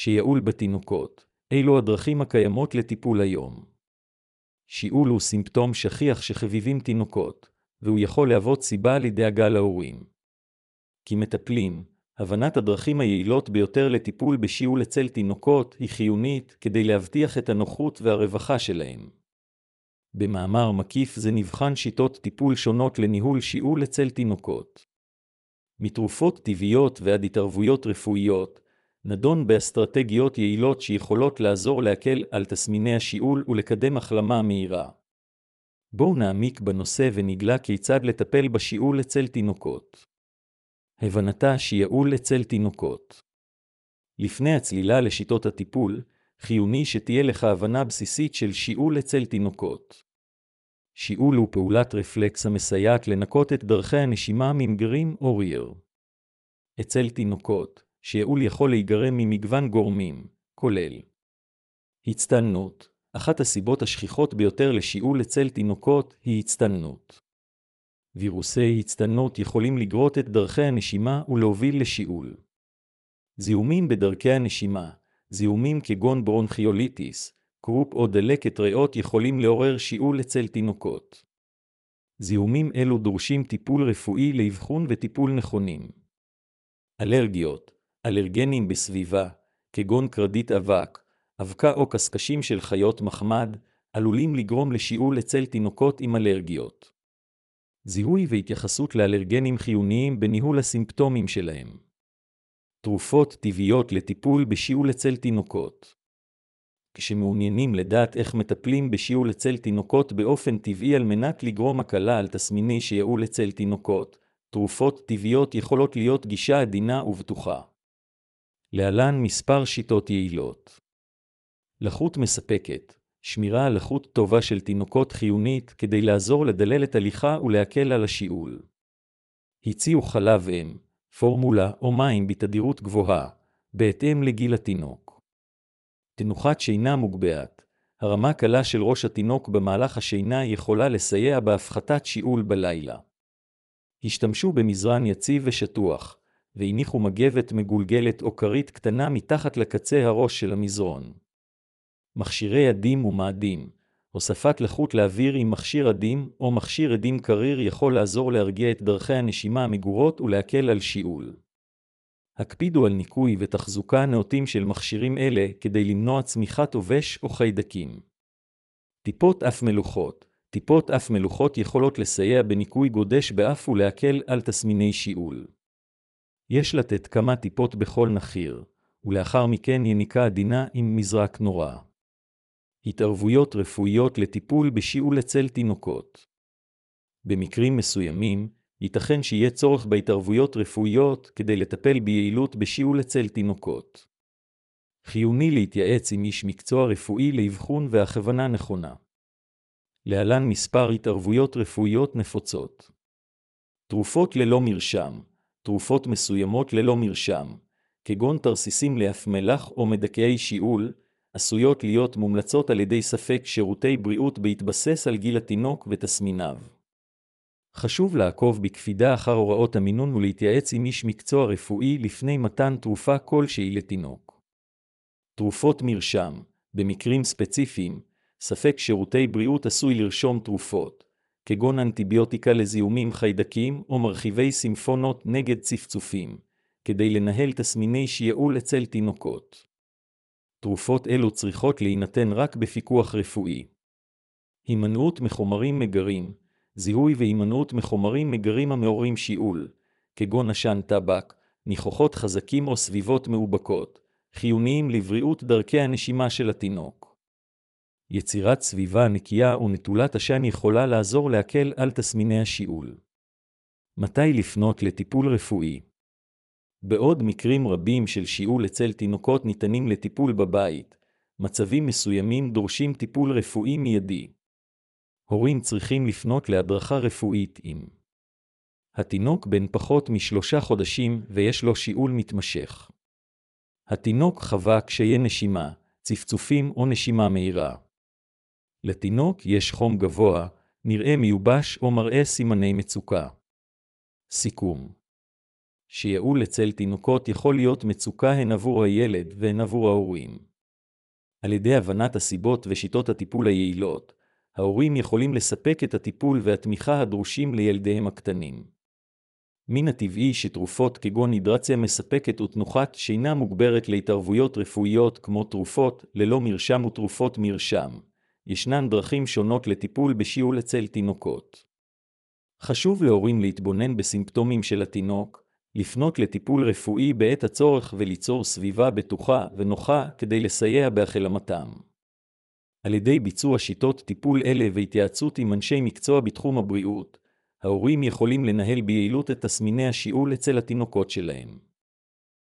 שיעול בתינוקות. אילו הדרכים הקיימות לטיפול היום. שיעול הוא סימפטום שכיח שחביבים תינוקות, והוא יכול להוות סיבה לדאגה להורים. כמטפלים, הבנת הדרכים היעילות ביותר לטיפול בשיעול אצל תינוקות היא חיונית כדי להבטיח את הנוחות והרווחה שלהם. במאמר מקיף זה נבחן שיטות טיפול שונות לניהול שיעול אצל תינוקות. מתרופות טבעיות ועד התערבויות רפואיות, נדון באסטרטגיות יעילות שיכולות לעזור להקל על תסמיני השיעול ולקדם החלמה מהירה. בואו נעמיק בנושא ונגלה כיצד לטפל בשיעול אצל תינוקות. הבנתה שיעול אצל תינוקות. לפני הצלילה לשיטות הטיפול, חיוני שתהיה לך הבנה בסיסית של שיעול אצל תינוקות. שיעול הוא פעולת רפלקס המסייעת לנקות את דרכי הנשימה ממגרים או ריר. אצל תינוקות, שיעול יכול להיגרם ממגוון גורמים, כולל הצטננות. אחת הסיבות השכיחות ביותר לשיעול אצל תינוקות היא הצטננות. וירוסי הצטננות יכולים לגרות את דרכי הנשימה ולהוביל לשיעול. זיהומים בדרכי הנשימה, זיהומים כגון ברונכיוליטיס, קרופ או דלקת ריאות יכולים לעורר שיעול אצל תינוקות. זיהומים אלו דורשים טיפול רפואי לאבחון וטיפול נכונים. אלרגיות, אלרגנים בסביבה, כגון קרדית אבק, אבקה או קשקשים של חיות מחמד, עלולים לגרום לשיעול אצל תינוקות עם אלרגיות. זיהוי והתייחסות לאלרגנים חיוניים בניהול הסימפטומים שלהם. תרופות טבעיות לטיפול בשיעול אצל תינוקות. כשמעוניינים לדעת איך מטפלים בשיעול אצל תינוקות באופן טבעי על מנת לגרום הקלה על תסמיני שיעול אצל תינוקות, תרופות טבעיות יכולות להיות גישה עדינה ובטוחה. להלן מספר שיטות יעילות. לחות מספקת. שמירה על לחות טובה של תינוקות חיונית כדי לעזור לדלל את הליכה ולהקל על השיעול. הציעו חלב אם, פורמולה או מים בתדירות גבוהה, בהתאם לגיל התינוק. תנוחת שינה מוגבהת. הרמה קלה של ראש התינוק במהלך השינה יכולה לסייע בהפחתת שיעול בלילה. השתמשו במזרן יציב ושטוח, והניחו מגבת מגולגלת או כרית קטנה מתחת לקצה הראש של המזרון. מכשירי עדים ומאדים. הוספת לחות לאוויר עם מכשיר עדים או מכשיר עדים קריר יכול לעזור להרגיע את דרכי הנשימה המגורות ולהקל על שיעול. הקפידו על ניקוי ותחזוקה נאותים של מכשירים אלה כדי למנוע צמיחת עובש או חיידקים. טיפות אף מלוכות. טיפות אף מלוכות יכולות לסייע בניקוי גודש באף ולהקל על תסמיני שיעול. יש לתת כמה טיפות בכל נחיר, ולאחר מכן יניקה עדינה עם מזרק נורא. התערבויות רפואיות לטיפול בשיעול אצל תינוקות. במקרים מסוימים, ייתכן שיהיה צורך בהתערבויות רפואיות כדי לטפל ביעילות בשיעול אצל תינוקות. חיוני להתייעץ עם איש מקצוע רפואי לאבחון והכוונה נכונה. להלן מספר התערבויות רפואיות נפוצות. תרופות ללא מרשם. תרופות מסוימות ללא מרשם, כגון תרסיסים לאף מלח או מדכאי שיעול, עשויות להיות מומלצות על ידי ספק שירותי בריאות בהתבסס על גיל התינוק ותסמיניו. חשוב לעקוב בקפידה אחר הוראות המינון ולהתייעץ עם איש מקצוע רפואי לפני מתן תרופה כלשהי לתינוק. תרופות מרשם. במקרים ספציפיים, ספק שירותי בריאות עשוי לרשום תרופות, כגון אנטיביוטיקה לזיהומים חיידקים או מרחיבי סימפונות נגד צפצופים, כדי לנהל תסמיני שיעול אצל תינוקות. תרופות אלו צריכות להינתן רק בפיקוח רפואי. הימנעות מחומרים מגרים. זיהוי והימנעות מחומרים מגרים המעוררים שיעול, כגון עשן טבק, ניחוחות חזקים או סביבות מאובקות, חיוניים לבריאות דרכי הנשימה של התינוק. יצירת סביבה נקייה או נטולת עשן יכולה לעזור להקל על תסמיני השיעול. מתי לפנות לטיפול רפואי? בעוד מקרים רבים של שיעול אצל תינוקות ניתנים לטיפול בבית, מצבים מסוימים דורשים טיפול רפואי מיידי. הורים צריכים לפנות להדרכה רפואית אם התינוק בן פחות מ3 חודשים ויש לו שיעול מתמשך. התינוק חווה קשיי נשימה, צפצופים או נשימה מהירה. לתינוק יש חום גבוה, נראה מיובש או מראה סימני מצוקה. סיכום. שיעול אצל תינוקות יכול להיות מצוקה הן עבור הילד והן עבור ההורים. על ידי הבנת הסיבות ושיטות הטיפול היעילות, ההורים יכולים לספק את הטיפול והתמיכה הדרושים לילדיהם הקטנים. מן הטבעי שתרופות כגון הידרציה מספקת ותנוחת שינה מוגברת להתערבויות רפואיות כמו תרופות ללא מרשם ותרופות מרשם. ישנן דרכים שונות לטיפול בשיעול אצל תינוקות. חשוב להורים להתבונן בסימפטומים של התינוק, לפנות לטיפול רפואי בעת הצורך וליצור סביבה בטוחה ונוחה כדי לסייע בהחלמתם. על ידי ביצוע שיטות טיפול אלה והתייעצות עם אנשי מקצוע בתחום הבריאות, ההורים יכולים לנהל ביעילות את תסמיני השיעול אצל התינוקות שלהם.